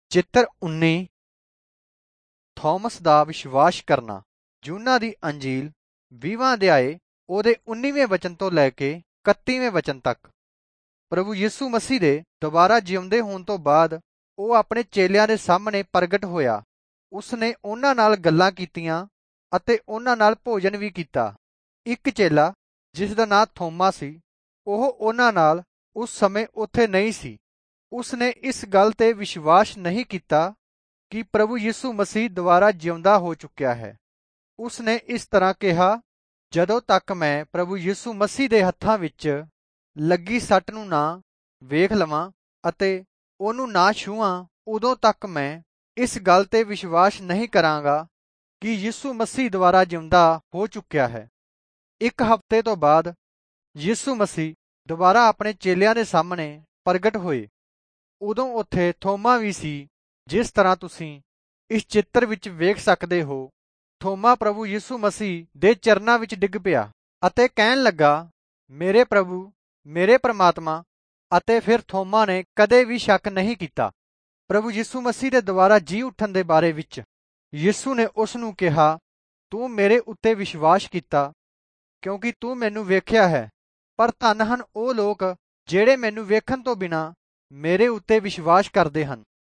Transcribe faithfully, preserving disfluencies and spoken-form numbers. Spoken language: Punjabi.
ਚਿੱਤਰ ਉੱਨੀ ਥੋਮਸ ਦਾ ਵਿਸ਼ਵਾਸ ਕਰਨਾ। ਯੂਹੰਨਾ ਦੀ ਅੰਜੀਲ ਵੀਹਵਾਂ ਅਧਿਆਏ ਉਹਦੇ ਉੱਨੀਵੇਂ ਵਚਨ ਤੋਂ ਲੈ ਕੇ ਇਕੱਤੀਵੇਂ ਵਚਨ ਤੱਕ। ਪ੍ਰਭੂ ਯਿਸੂ ਮਸੀਹ ਦੇ ਦੁਬਾਰਾ ਜਿਉਂਦੇ ਹੋਣ ਤੋਂ ਬਾਅਦ ਉਹ ਆਪਣੇ ਚੇਲਿਆਂ ਦੇ ਸਾਹਮਣੇ ਪ੍ਰਗਟ ਹੋਇਆ। ਉਸਨੇ ਉਹਨਾਂ ਨਾਲ ਗੱਲਾਂ ਕੀਤੀਆਂ ਅਤੇ ਉਹਨਾਂ ਨਾਲ ਭੋਜਨ ਵੀ ਕੀਤਾ। ਇੱਕ ਚੇਲਾ ਜਿਸ ਦਾ ਨਾਂ ਥੋਮਾ ਸੀ, ਉਹ ਉਹਨਾਂ ਨਾਲ ਉਸ ਸਮੇਂ ਉੱਥੇ ਨਹੀਂ ਸੀ। ਉਸਨੇ ਇਸ ਗੱਲ ਤੇ ਵਿਸ਼ਵਾਸ ਨਹੀਂ ਕੀਤਾ ਕਿ ਪ੍ਰਭੂ ਯਿਸੂ ਮਸੀਹ ਦੁਬਾਰਾ ਜਿਉਂਦਾ ਹੋ ਚੁੱਕਿਆ ਹੈ। ਉਸਨੇ ਇਸ ਤਰ੍ਹਾਂ ਕਿਹਾ, ਜਦੋਂ ਤੱਕ ਮੈਂ ਪ੍ਰਭੂ ਯਿਸੂ ਮਸੀਹ ਦੇ ਹੱਥਾਂ ਵਿੱਚ ਲੱਗੀ ਸੱਟ ਨੂੰ ਨਾ ਵੇਖ ਲਵਾਂ ਅਤੇ ਉਹਨੂੰ ਨਾ ਛੂਹਾਂ, ਉਦੋਂ ਤੱਕ ਮੈਂ ਇਸ ਗੱਲ ਤੇ ਵਿਸ਼ਵਾਸ ਨਹੀਂ ਕਰਾਂਗਾ ਕਿ ਯਿਸੂ ਮਸੀਹ ਦੁਬਾਰਾ ਜਿਉਂਦਾ ਹੋ ਚੁੱਕਿਆ ਹੈ। ਇੱਕ ਹਫ਼ਤੇ ਤੋਂ ਬਾਅਦ ਯਿਸੂ ਮਸੀਹ ਦੁਬਾਰਾ ਆਪਣੇ ਚੇਲਿਆਂ ਦੇ ਸਾਹਮਣੇ ਪ੍ਰਗਟ ਹੋਏ। ਉਦੋਂ ਉੱਥੇ ਥੋਮਾ ਵੀ ਸੀ। ਜਿਸ ਤਰ੍ਹਾਂ ਤੁਸੀਂ ਇਸ ਚਿੱਤਰ ਵਿੱਚ ਵੇਖ ਸਕਦੇ ਹੋ, ਥੋਮਾ ਪ੍ਰਭੂ ਯਿਸੂ ਮਸੀਹ ਦੇ ਚਰਨਾਂ ਵਿੱਚ ਡਿੱਗ ਪਿਆ ਅਤੇ ਕਹਿਣ ਲੱਗਾ, ਮੇਰੇ ਪ੍ਰਭੂ, ਮੇਰੇ ਪ੍ਰਮਾਤਮਾ। ਅਤੇ ਫਿਰ ਥੋਮਾ ਨੇ ਕਦੇ ਵੀ ਸ਼ੱਕ ਨਹੀਂ ਕੀਤਾ। ਪ੍ਰਭੂ ਯਿਸੂ ਮਸੀਹ ਦੇ ਦੁਬਾਰਾ ਜੀ ਉੱਠਣ ਦੇ ਬਾਰੇ ਵਿੱਚ ਯਿਸੂ ਨੇ ਉਸ ਨੂੰ ਕਿਹਾ, ਤੂੰ ਮੇਰੇ ਉੱਤੇ ਵਿਸ਼ਵਾਸ ਕੀਤਾ ਕਿਉਂਕਿ ਤੂੰ ਮੈਨੂੰ ਵੇਖਿਆ ਹੈ, ਪਰ ਧੰਨ ਹਨ ਉਹ ਲੋਕ ਜਿਹੜੇ ਮੈਨੂੰ ਵੇਖਣ ਤੋਂ ਬਿਨਾਂ ਮੇਰੇ ਉੱਤੇ ਵਿਸ਼ਵਾਸ ਕਰਦੇ ਹਨ।